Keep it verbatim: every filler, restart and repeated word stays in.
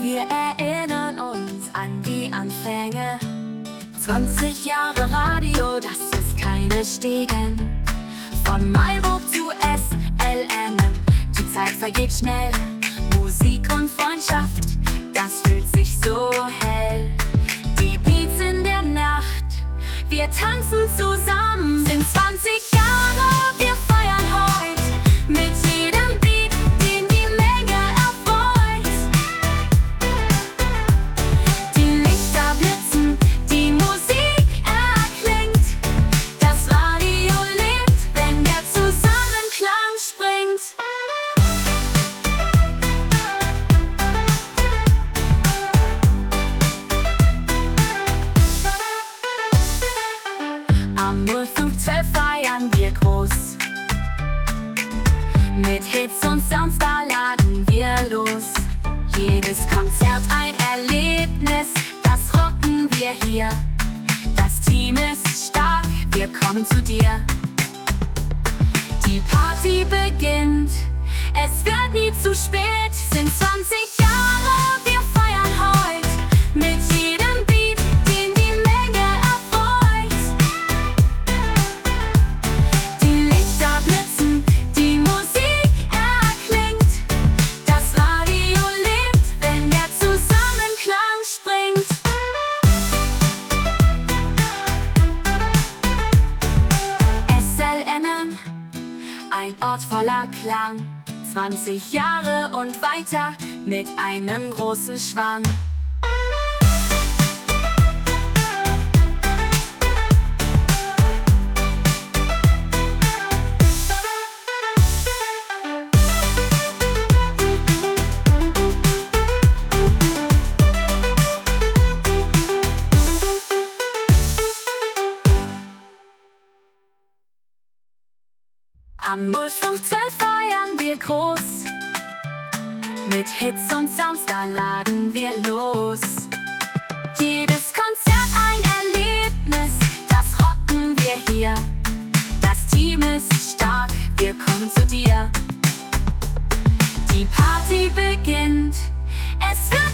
Wir erinnern uns an die Anfänge. zwanzig Jahre Radio, das ist keine Stegen. Von Marburg zu S L M, die Zeit vergeht schnell. Musik und Freundschaft, das fühlt sich so hell. Die Beats in der Nacht, wir tanzen zusammen. Sind zwanzig Jahre, wir feiern heute mit jedem Beat, den die Menge erfreut. Die Lichter blitzen, die Musik erklingt. Das Radio lebt, wenn der Zusammenklang springt. Am null fünf zwölf feiern wir groß. Mit Hits und Sounds, da laden wir los. Jedes Konzert ein Erlebnis, das rocken wir hier. Das Team ist stark, wir kommen zu dir. Die Party beginnt, es wird nie zu spät. Sind zwanzig Jahre, wir feiern heute mit jedem Beat, den die Menge erfreut. Die Lichter blitzen, die Musik erklingt. Das Radio lebt, wenn der Zusammenklang springt. S L M, ein Ort voller Klang. zwanzig Jahre und weiter mit einem großen Schwang. Am null fünf zwölf feiern wir groß. Mit Hits und Sounds, da laden wir los. Jedes Konzert ein Erlebnis, das rocken wir hier. Das Team ist stark, wir kommen zu dir. Die Party beginnt, es wird